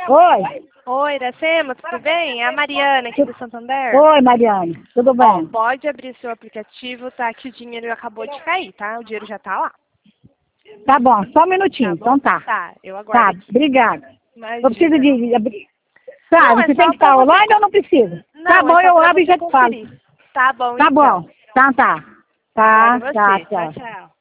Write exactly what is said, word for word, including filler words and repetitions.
Oi. Oi, Iracema, tudo bem? É a Mariana aqui do Santander. Oi, Mariane. Tudo Ó, bem? pode abrir seu aplicativo, tá? Que o dinheiro acabou de cair, tá? O dinheiro já tá lá. Tá bom, só um minutinho. Tá bom? Então tá. Tá, eu aguardo Tá, aqui. obrigada. Eu preciso Imagina. de... de abrir. Tá, Não, é você tem só que pra estar você... online ou não precisa? Tá Não, é bom, só eu pra abro e você já te falo. conferir. Tá bom, Tá então. bom. Então tá. Tá, Obrigada a tá, você. Tchau, tchau. tchau.